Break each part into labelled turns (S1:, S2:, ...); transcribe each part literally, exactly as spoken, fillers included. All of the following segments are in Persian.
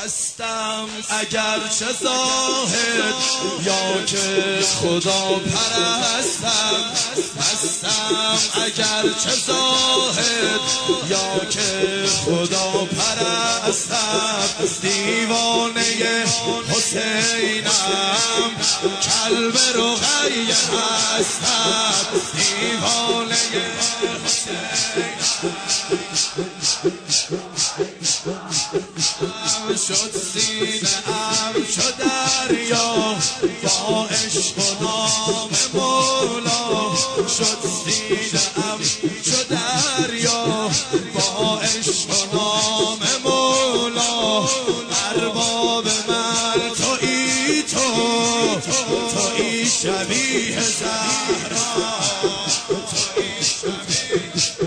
S1: مستم اگر چه زاهد یا که خدا پرستم، مستم اگر چه زاهد یا که خدا پرستم، دیوانه حسینم کلب رقیه هستم، دیوانه حسینم شد سینه ام شد دریا با عشق و نام مولا، شد سینه ام شد دریا با عشق و نام مولا، ارباب من تویی تو، تویی شبیه زهرا، تویی شبیه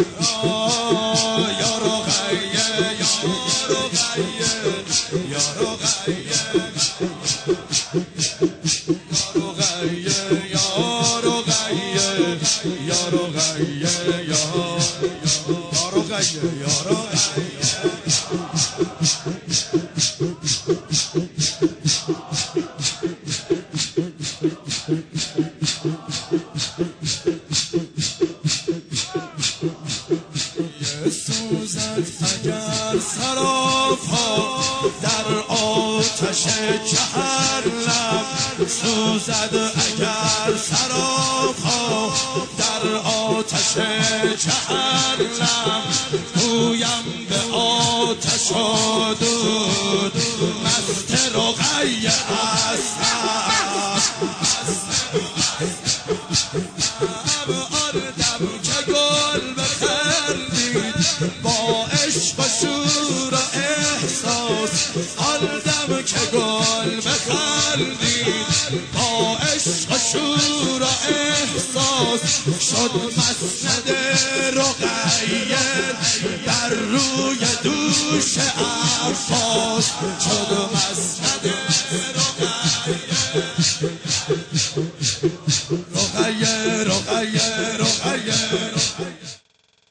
S1: یا رقیه یا رقیه یا رقیه یا رقیه یا رقیه یا رقیه یا رقیه سوزد اگر سراپا در آتش جهنم، سوزد اگر سراپا در آتش جهنم، گویم به آتش و دود مست رقیه هستم، آن دم که گل بخندید با عشق و شور و احساس، آن دم که گل بخندید با عشق و شور و احساس، شد مسند رقیه بر روی دوش عباس، شد مسند